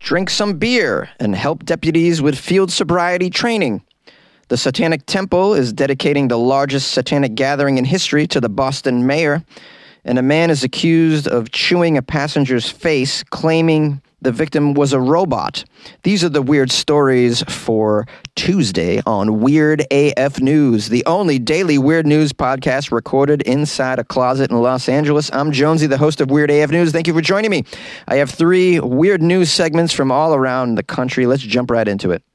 drink some beer and help deputies with field sobriety training. The Satanic Temple is dedicating the largest satanic gathering in history to the Boston mayor, and a man is accused of chewing a passenger's face, claiming the victim was a robot. These are the weird stories for Tuesday on Weird AF News, the only daily weird news podcast recorded inside a closet in Los Angeles. I'm Jonesy, the host of Weird AF News. Thank you for joining me. I have 3 weird news segments from all around the country. Let's jump right into it.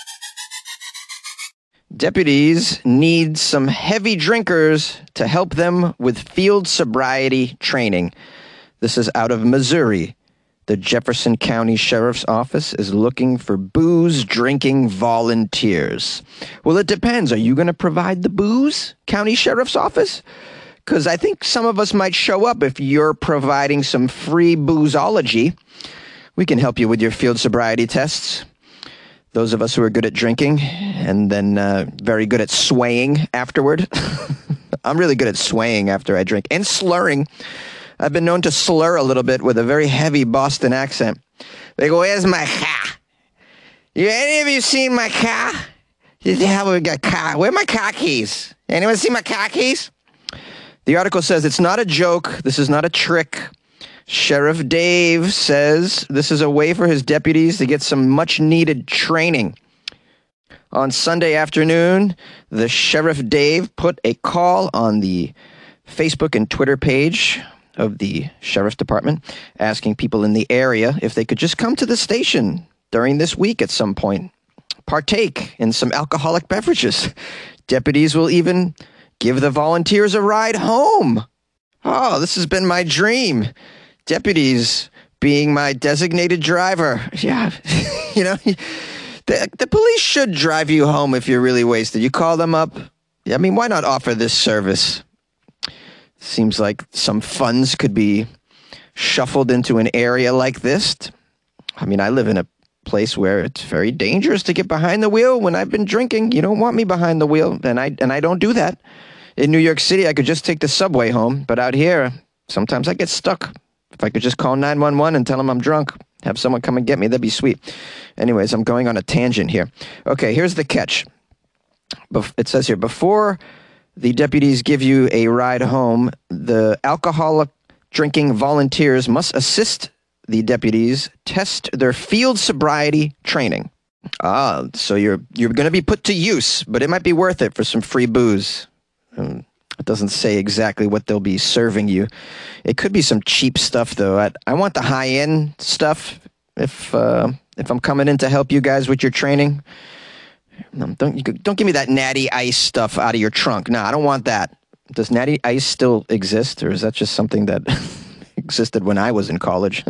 Deputies need some heavy drinkers to help them with field sobriety training. This is out of Missouri. The Jefferson County Sheriff's Office is looking for booze-drinking volunteers. Well, it depends. Are you going to provide the booze, County Sheriff's Office? Because I think some of us might show up if you're providing some free boozology. We can help you with your field sobriety tests. Those of us who are good at drinking and then very good at swaying afterward. I'm really good at swaying after I drink and slurring. I've been known to slur a little bit with a very heavy Boston accent. They go, "Where's my car? Any of you seen my car? Yeah, we got car. Where are my car keys? Anyone see my car keys?" The article says it's not a joke. This is not a trick. Sheriff Dave says this is a way for his deputies to get some much-needed training. On Sunday afternoon, the Sheriff Dave put a call on the Facebook and Twitter page of the Sheriff's Department, asking people in the area if they could just come to the station during this week at some point, partake in some alcoholic beverages. Deputies will even give the volunteers a ride home. Oh, this has been my dream. Deputies being my designated driver. Yeah, you know, the police should drive you home if you're really wasted. You call them up. I mean, why not offer this service? Seems like some funds could be shuffled into an area like this. I mean, I live in a place where it's very dangerous to get behind the wheel when I've been drinking. You don't want me behind the wheel, and I don't do that. In New York City, I could just take the subway home, but out here, sometimes I get stuck. If I could just call 911 and tell them I'm drunk, have someone come and get me, that'd be sweet. Anyways, I'm going on a tangent here. Okay, here's the catch. It says here, before the deputies give you a ride home, the alcoholic drinking volunteers must assist the deputies test their field sobriety training. So you're going to be put to use, but it might be worth it for some free booze. It doesn't say exactly what they'll be serving you. It could be some cheap stuff, though. I want the high-end stuff if I'm coming in to help you guys with your training. Don't give me that Natty Ice stuff out of your trunk. No, I don't want that. Does Natty Ice still exist, or is that just something that existed when I was in college?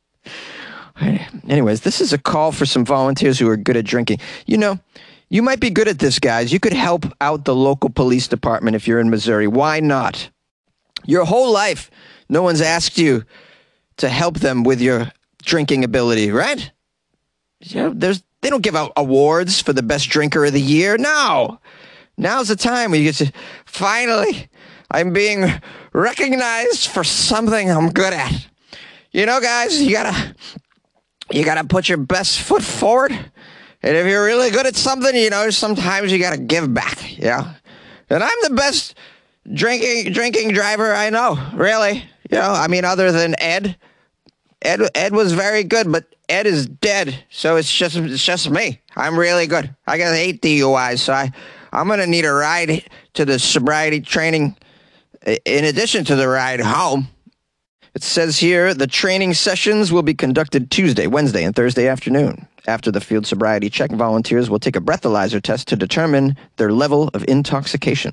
Anyways, this is a call for some volunteers who are good at drinking. You know, you might be good at this, guys. You could help out the local police department if you're in Missouri. Why not? Your whole life, no one's asked you to help them with your drinking ability, right? Yeah, they don't give out awards for the best drinker of the year. No. Now's the time where you get to, finally, I'm being recognized for something I'm good at. You know, guys, you gotta put your best foot forward. And if you're really good at something, you know, sometimes you gotta give back. Yeah. And I'm the best drinking driver I know, really. You know, I mean, other than Ed. Ed was very good, but Ed is dead, so it's just me. I'm really good. I got 8 DUIs, so I'm going to need a ride to the sobriety training in addition to the ride home. It says here the training sessions will be conducted Tuesday, Wednesday, and Thursday afternoon. After the field sobriety check, volunteers will take a breathalyzer test to determine their level of intoxication.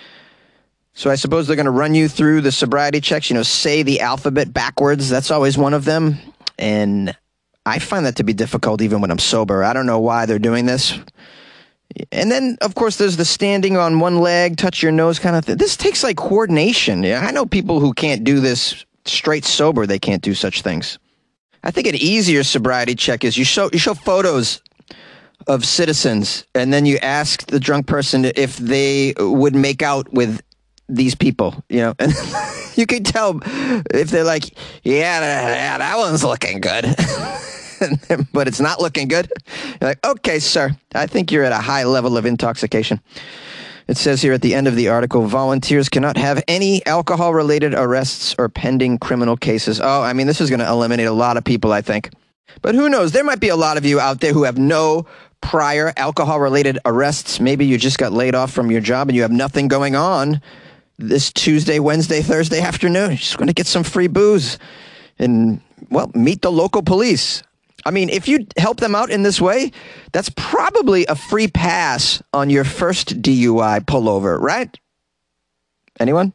So I suppose they're going to run you through the sobriety checks, you know, say the alphabet backwards. That's always one of them. And I find that to be difficult even when I'm sober. I don't know why they're doing this. And then, of course, there's the standing on one leg, touch your nose kind of thing. This takes like coordination. Yeah, I know people who can't do this straight sober. They can't do such things. I think an easier sobriety check is you show photos of citizens, and then you ask the drunk person if they would make out with these people, you know, and you can tell if they're like, yeah, that one's looking good. but it's not looking good. You're like, okay, sir, I think you're at a high level of intoxication. It says here at the end of the article, volunteers cannot have any alcohol-related arrests or pending criminal cases. Oh, I mean, this is going to eliminate a lot of people, I think. But who knows? There might be a lot of you out there who have no prior alcohol-related arrests. Maybe you just got laid off from your job and you have nothing going on this Tuesday, Wednesday, Thursday afternoon. You're just going to get some free booze and, well, meet the local police. I mean, if you help them out in this way, that's probably a free pass on your first DUI pullover, right? Anyone?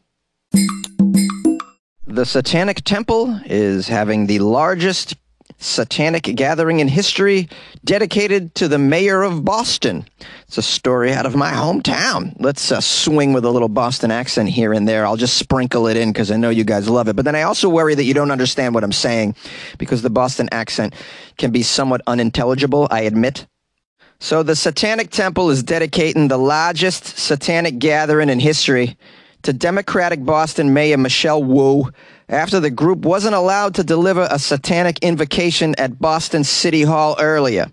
The Satanic Temple is having the largest satanic gathering in history dedicated to the mayor of Boston. It's a story out of my hometown. Let's swing with a little Boston accent here and there. I'll just sprinkle it in because I know you guys love it. But then I also worry that you don't understand what I'm saying because the Boston accent can be somewhat unintelligible, I admit. So the Satanic Temple is dedicating the largest satanic gathering in history to Democratic Boston Mayor Michelle Wu after the group wasn't allowed to deliver a satanic invocation at Boston City Hall earlier.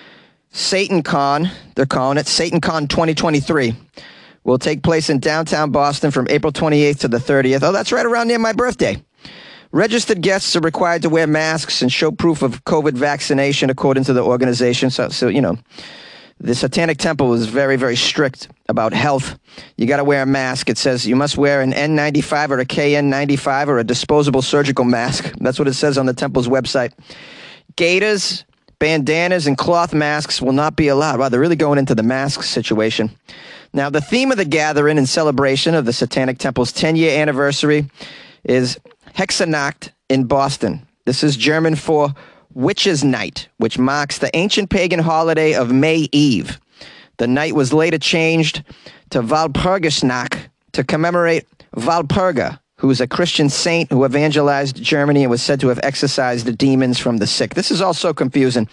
SatanCon, they're calling it, SatanCon 2023, will take place in downtown Boston from April 28th to the 30th. Oh, that's right around near my birthday. Registered guests are required to wear masks and show proof of COVID vaccination, according to the organization. So you know, the Satanic Temple is very, very strict about health. You got to wear a mask. It says you must wear an N95 or a KN95 or a disposable surgical mask. That's what it says on the temple's website. Gaiters, bandanas, and cloth masks will not be allowed. Wow, they're really going into the mask situation. Now, the theme of the gathering in celebration of the Satanic Temple's 10-year anniversary is Hexanacht in Boston. This is German for Witches' Night, which marks the ancient pagan holiday of May Eve. The night was later changed to Walpurgisnacht to commemorate Walpurga, who is a Christian saint who evangelized Germany and was said to have exorcised the demons from the sick. This is all so confusing.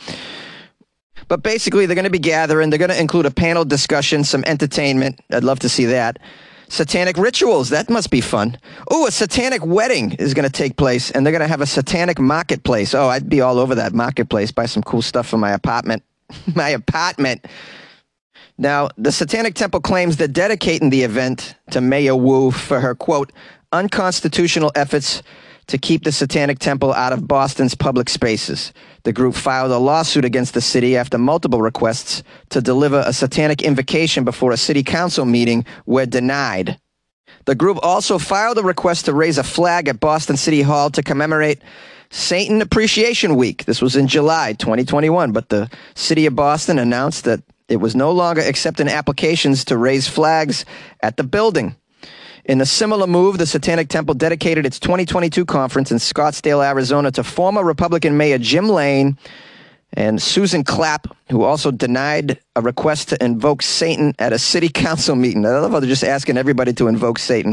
But basically, they're going to be gathering. They're going to include a panel discussion, some entertainment. I'd love to see that. Satanic rituals. That must be fun. Oh, a satanic wedding is going to take place, and they're going to have a satanic marketplace. Oh, I'd be all over that marketplace, buy some cool stuff for my apartment. My apartment. Now, the Satanic Temple claims they're dedicating the event to Mayor Wu for her, quote, unconstitutional efforts to keep the Satanic Temple out of Boston's public spaces. The group filed a lawsuit against the city after multiple requests to deliver a satanic invocation before a city council meeting were denied. The group also filed a request to raise a flag at Boston City Hall to commemorate Satan Appreciation Week. This was in July 2021, but the city of Boston announced that it was no longer accepting applications to raise flags at the building. In a similar move, the Satanic Temple dedicated its 2022 conference in Scottsdale, Arizona, to former Republican Mayor Jim Lane and Susan Clapp, who also denied a request to invoke Satan at a city council meeting. I love how they're just asking everybody to invoke Satan.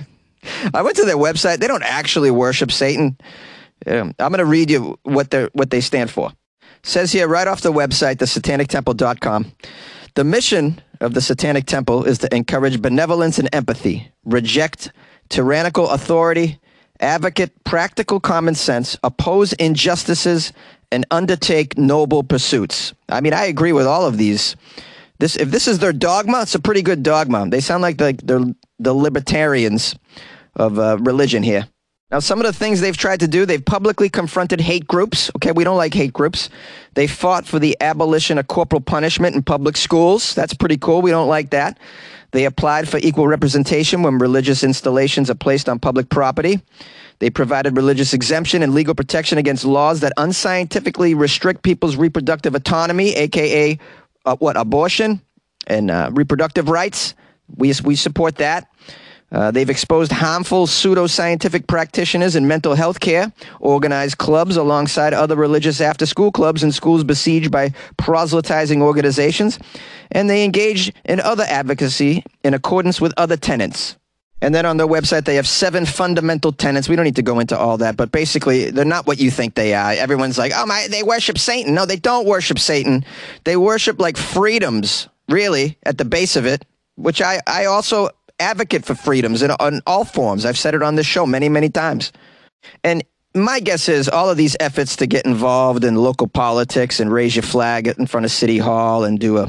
I went to their website. They don't actually worship Satan. I'm going to read you what they stand for. It says here right off the website, thesatanictemple.com, the mission of the Satanic Temple is to encourage benevolence and empathy, reject tyrannical authority, advocate practical common sense, oppose injustices, and undertake noble pursuits. I mean, I agree with all of these. If this is their dogma, it's a pretty good dogma. They sound like they're the libertarians of religion here. Now, some of the things they've tried to do, they've publicly confronted hate groups. Okay, we don't like hate groups. They fought for the abolition of corporal punishment in public schools. That's pretty cool. We don't like that. They applied for equal representation when religious installations are placed on public property. They provided religious exemption and legal protection against laws that unscientifically restrict people's reproductive autonomy, a.k.a. Abortion and reproductive rights. We support that. They've exposed harmful pseudoscientific practitioners in mental health care, organized clubs alongside other religious after-school clubs in schools besieged by proselytizing organizations, and they engage in other advocacy in accordance with other tenets. And then on their website, they have 7 fundamental tenets. We don't need to go into all that, but basically, they're not what you think they are. Everyone's like, they worship Satan. No, they don't worship Satan. They worship like freedoms, really, at the base of it, which I also advocate for freedoms in all forms. I've said it on this show many, many times. And my guess is all of these efforts to get involved in local politics and raise your flag in front of City Hall and do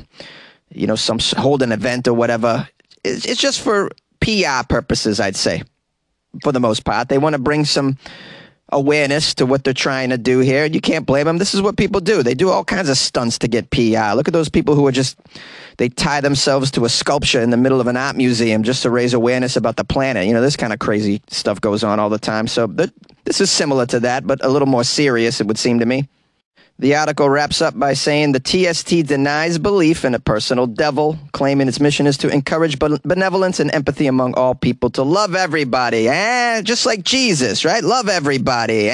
hold an event or whatever, it's just for PR purposes, I'd say, for the most part. They want to bring some awareness to what they're trying to do here. You can't blame them. This is what people do. They do all kinds of stunts to get PR. Look at those people who they tie themselves to a sculpture in the middle of an art museum just to raise awareness about the planet. This kind of crazy stuff goes on all the time. So this is similar to that, but a little more serious, it would seem to me. The article wraps up by saying the TST denies belief in a personal devil, claiming its mission is to encourage benevolence and empathy among all people, to love everybody, just like Jesus, right? Love everybody,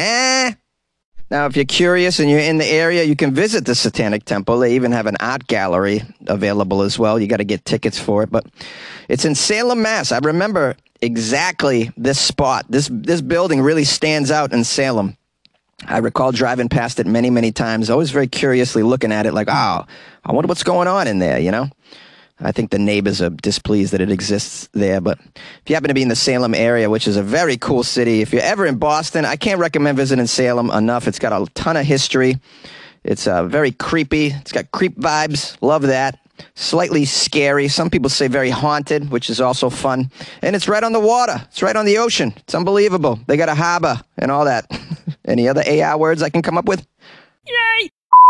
Now, if you're curious and you're in the area, you can visit the Satanic Temple. They even have an art gallery available as well. You got to get tickets for it, but it's in Salem, Mass. I remember exactly this spot. This building really stands out in Salem. I recall driving past it many, many times, always very curiously looking at it like, I wonder what's going on in there, I think the neighbors are displeased that it exists there. But if you happen to be in the Salem area, which is a very cool city, if you're ever in Boston, I can't recommend visiting Salem enough. It's got a ton of history. It's very creepy. It's got creep vibes. Love that. Slightly scary. Some people say very haunted, which is also fun. And it's right on the water. It's right on the ocean. It's unbelievable. They got a harbor and all that. Any other AI words I can come up with? Yay!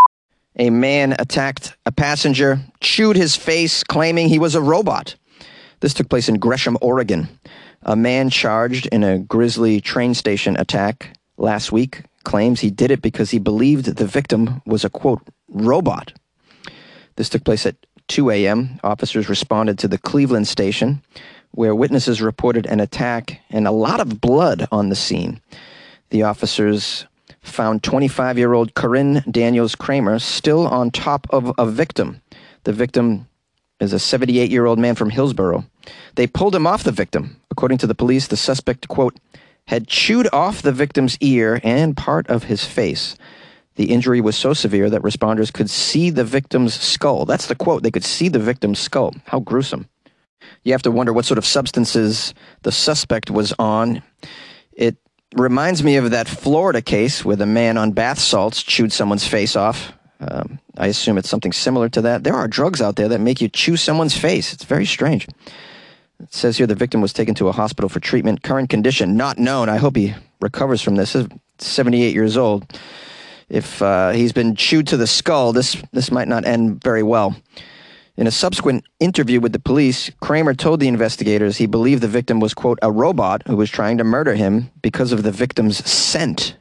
A man attacked a passenger, chewed his face, claiming he was a robot. This took place in Gresham, Oregon. A man charged in a grisly train station attack last week claims he did it because he believed the victim was a, quote, robot. This took place at 2 a.m. Officers responded to the Cleveland station, where witnesses reported an attack and a lot of blood on the scene. The officers found 25-year-old Corinne Daniels Kramer still on top of a victim. The victim is a 78-year-old man from Hillsborough. They pulled him off the victim. According to the police, the suspect, quote, had chewed off the victim's ear and part of his face. The injury was so severe that responders could see the victim's skull. That's the quote. They could see the victim's skull. How gruesome. You have to wonder what sort of substances the suspect was on. It reminds me of that Florida case where the man on bath salts chewed someone's face off. I assume it's something similar to that. There are drugs out there that make you chew someone's face. It's very strange. It says here the victim was taken to a hospital for treatment. Current condition, not known. I hope he recovers from this. He's 78 years old. If he's been chewed to the skull, this might not end very well. In a subsequent interview with the police, Kramer told the investigators he believed the victim was, quote, a robot who was trying to murder him because of the victim's scent.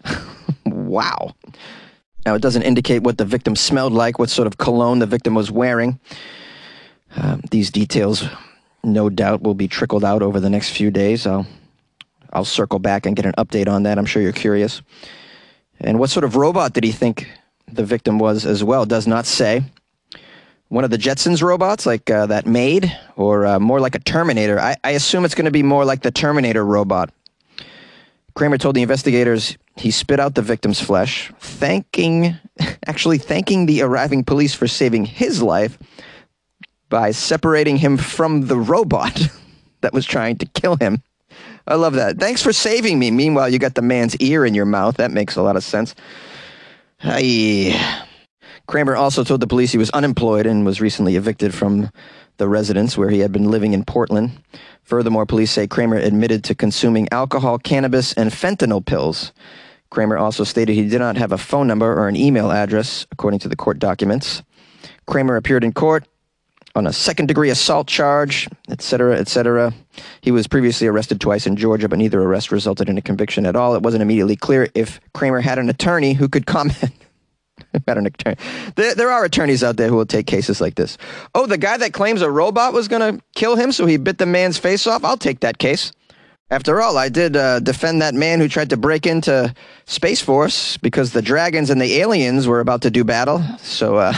Wow. Now, it doesn't indicate what the victim smelled like, what sort of cologne the victim was wearing. These details, no doubt, will be trickled out over the next few days. I'll circle back and get an update on that. I'm sure you're curious. And what sort of robot did he think the victim was as well? Does not say. One of the Jetsons robots, like that Maid, or more like a Terminator. I assume it's going to be more like the Terminator robot. Kramer told the investigators he spit out the victim's flesh, thanking the arriving police for saving his life by separating him from the robot that was trying to kill him. I love that. Thanks for saving me. Meanwhile, you got the man's ear in your mouth. That makes a lot of sense. Kramer also told the police he was unemployed and was recently evicted from the residence where he had been living in Portland. Furthermore, police say Kramer admitted to consuming alcohol, cannabis, and fentanyl pills. Kramer also stated he did not have a phone number or an email address, according to the court documents. Kramer appeared in court on a second-degree assault charge, etc., etc. He was previously arrested twice in Georgia, but neither arrest resulted in a conviction at all. It wasn't immediately clear if Kramer had an attorney who could comment. There are attorneys out there who will take cases like this. Oh, the guy that claims a robot was going to kill him, so he bit the man's face off? I'll take that case. After all, I did defend that man who tried to break into Space Force because the dragons and the aliens were about to do battle. So,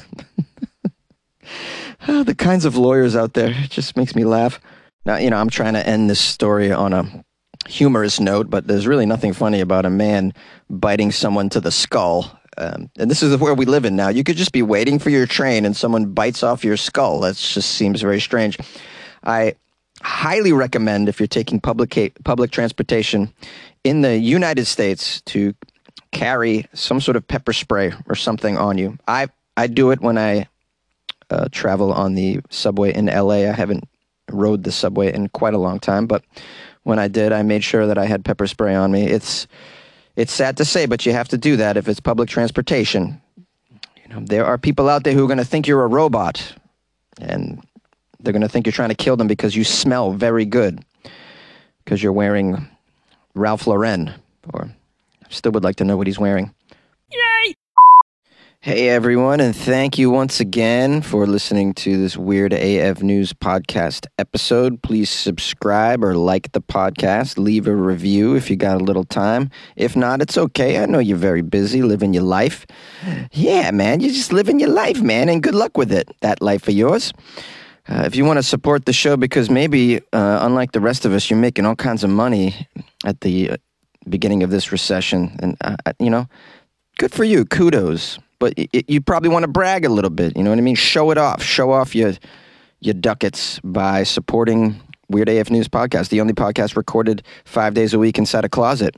the kinds of lawyers out there, it just makes me laugh. Now, I'm trying to end this story on a humorous note, but there's really nothing funny about a man biting someone to the skull. And this is where we live in now. You could just be waiting for your train and someone bites off your skull. That just seems very strange. I highly recommend, if you're taking public transportation in the United States, to carry some sort of pepper spray or something on you. I do it when I travel on the subway in LA. I haven't rode the subway in quite a long time, but when I did, I made sure that I had pepper spray on me. It's sad to say, but you have to do that if it's public transportation. There are people out there who are going to think you're a robot, and they're going to think you're trying to kill them because you smell very good, because you're wearing Ralph Lauren, or I still would like to know what he's wearing. Yay! Hey, everyone, and thank you once again for listening to this Weird AF News podcast episode. Please subscribe or like the podcast. Leave a review if you got a little time. If not, it's okay. I know you're very busy living your life. Yeah, man, you're just living your life, man, and good luck with it, that life of yours. If you want to support the show, because maybe, unlike the rest of us, you're making all kinds of money at the beginning of this recession, and, good for you. Kudos. But you probably want to brag a little bit, you know what I mean? Show it off. Show off your ducats by supporting Weird AF News Podcast, the only podcast recorded 5 days a week inside a closet.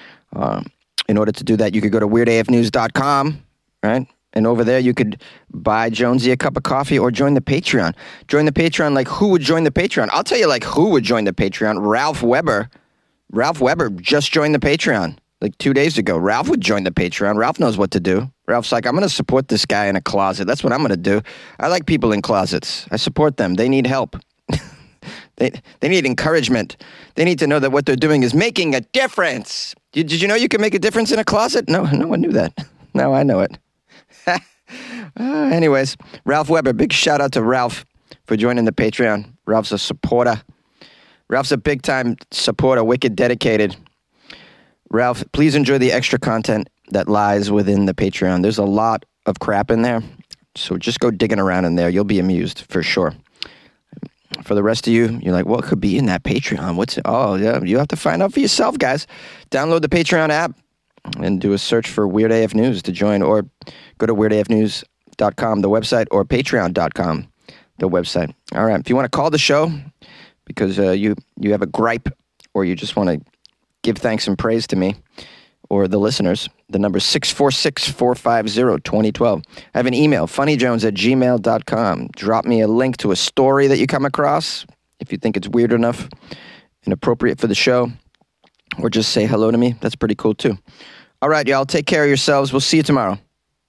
In order to do that, you could go to weirdafnews.com, right? And over there, you could buy Jonesy a cup of coffee or join the Patreon. Join the Patreon. Like, who would join the Patreon? I'll tell you, like, who would join the Patreon. Ralph Weber. Ralph Weber just joined the Patreon like 2 days ago. Ralph would join the Patreon. Ralph knows what to do. Ralph's like, I'm going to support this guy in a closet. That's what I'm going to do. I like people in closets. I support them. They need help. They need encouragement. They need to know that what they're doing is making a difference. Did you know you can make a difference in a closet? No one knew that. Now I know it. Anyways, Ralph Weber, big shout out to Ralph for joining the Patreon. Ralph's a supporter. Ralph's a big-time supporter, wicked dedicated. Ralph, please enjoy the extra content that lies within the Patreon. There's a lot of crap in there, so just go digging around in there. You'll be amused, for sure. For the rest of you, you're like, what could be in that Patreon? What's it? Oh, yeah, you have to find out for yourself, guys. Download the Patreon app and do a search for Weird AF News to join, or go to weirdafnews.com, the website, or patreon.com, the website. All right, if you want to call the show because you have a gripe, or you just want to give thanks and praise to me or the listeners, the number is 646-450-2012. I have an email, funnyjones@gmail.com. Drop me a link to a story that you come across if you think it's weird enough and appropriate for the show, or just say hello to me. That's pretty cool too. All right, y'all, take care of yourselves. We'll see you tomorrow.